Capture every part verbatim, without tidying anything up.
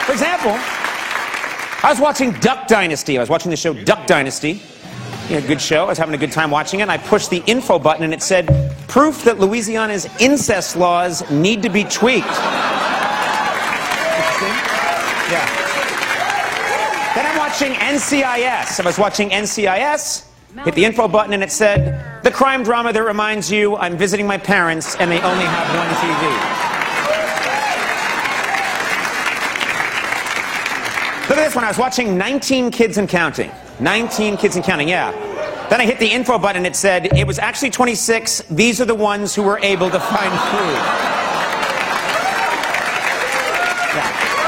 For example, I was watching Duck Dynasty. I was watching the show Duck Dynasty. You know, good show. I was having a good time watching it. And I pushed the info button, and it said, proof that Louisiana's incest laws need to be tweaked. Yeah. Then I'm watching N C I S. I was watching N C I S, hit the info button, and it said, the crime drama that reminds you I'm visiting my parents, and they only have one T V. Look at this one. I was watching nineteen Kids and Counting. nineteen Kids and Counting, yeah. Then I hit the info button, it said, it was actually twenty-six. These are the ones who were able to find food. Yeah.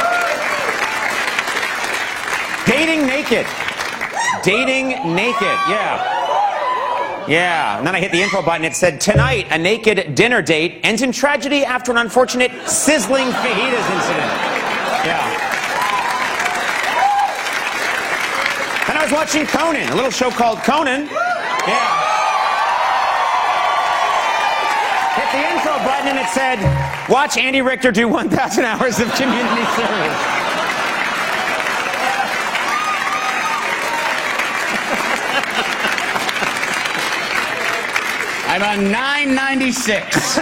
Dating naked. Dating naked, yeah. Yeah, and then I hit the info button, it said, tonight, a naked dinner date ends in tragedy after an unfortunate sizzling fajitas incident. Yeah. And I was watching Conan, a little show called Conan. Yeah. Hit the info button and it said, watch Andy Richter do one thousand hours of community service. I'm on nine ninety-six.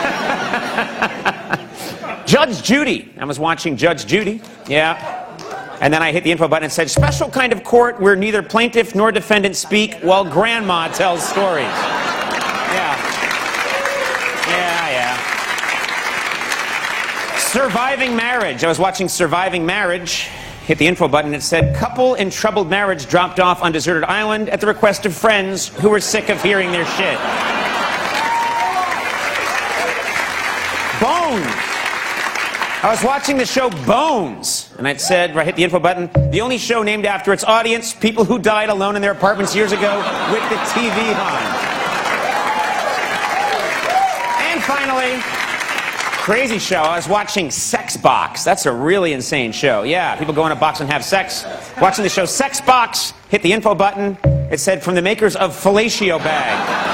Judge Judy. I was watching Judge Judy. Yeah. And then I hit the info button and said, special kind of court where neither plaintiff nor defendant speak while grandma tells stories. Yeah. Yeah, yeah. Surviving Marriage. I was watching Surviving Marriage. Hit the info button and it said, couple in troubled marriage dropped off on deserted island at the request of friends who were sick of hearing their shit. Bones. I was watching the show Bones, and it said, I hit the info button, the only show named after its audience, people who died alone in their apartments years ago with the T V on. And finally, crazy show, I was watching Sex Box. That's a really insane show. Yeah, people go in a box and have sex. Watching the show Sex Box, hit the info button, it said, from the makers of Fellatio Bag.